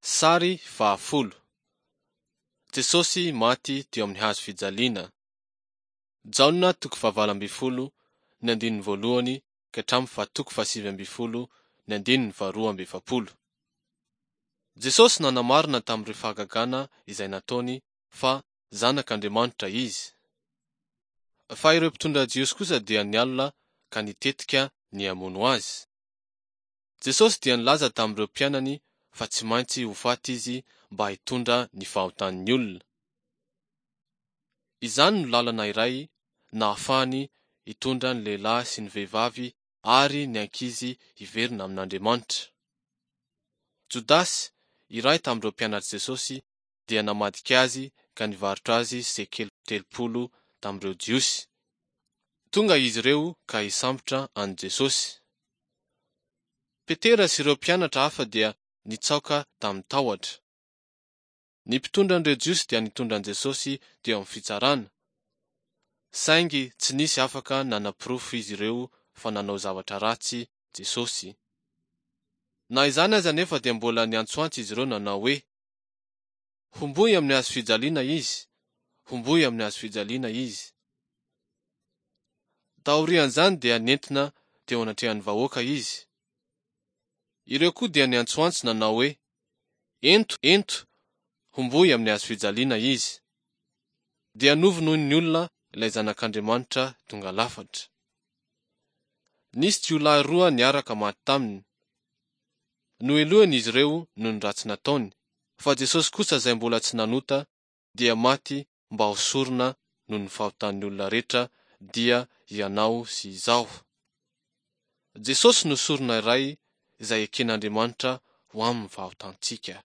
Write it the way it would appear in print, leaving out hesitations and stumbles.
Sary 10. Jesosy maty teo amin'ny hazo fijaliana. Jaona 20:1 ka hatramin'ny 7:2. Jesosy nanamarina tamin'ireo fahagagana izay nataony fa zanak'Andriamanitra izy. Fa ireo mpitondra jiosy kosa dia nialina ka nitetika ny hamono azy. Jesosy dia nilaza tamin'ireo mpianany fa tsy maintsy ho faty izy mba hitondra ny fahotan'ny olona. Izany no lalana iray na ahafahany hitondra ny lehilahy sy ny vehivavy ary ny ankizy hiverina amin'Andriamanitra. Jodasy, iray tamin'ireo mpianatr'i Jesosy, dia namadika azy ka nivarotra azy sekely 30 tamin'ireo jiosy. Tonga izy ireo ka hisambotra an Jesosy. Petera sy ireo mpianatra hafa dia nitsaoka tamin'ny tahotra. Ny mpitondra an'ireo jiosy dia nitondra an Jesosy teo amin'ny fitsarana, saingy tsy nisy afaka nanapirofo izy ireo fa nanao zavatra ratsy Jesosy. Na izany aza nefa dia mbola niantsoantso izy ireo nanao hoe, homboy amin'ny hazo fijaliana izy, homboy amin'ny hazo fijaliana izy. Taorian'izany dia nentina teo anatrehan'ny vahoaka izy. Ireo koa dia niantsoantso nanao hoe, ento, homboy amin'ny hazo fijaliana izy. Dia novo noho ny olona ilay zanak'Andriamanitra tonga lafatra. Nisy jiolahy 2 niaraka maty taminy. Noelohany izy ireo noho ny ratsy nataony, fa Jesosy kosa izay mbola tsy nanota dia maty mba hosorona noho ny fahotan'ny olona rehetra dia ianao sy izaho. Jesosy nosorona iray izay eken'Andriamanitra ho amin'ny fahotantsika.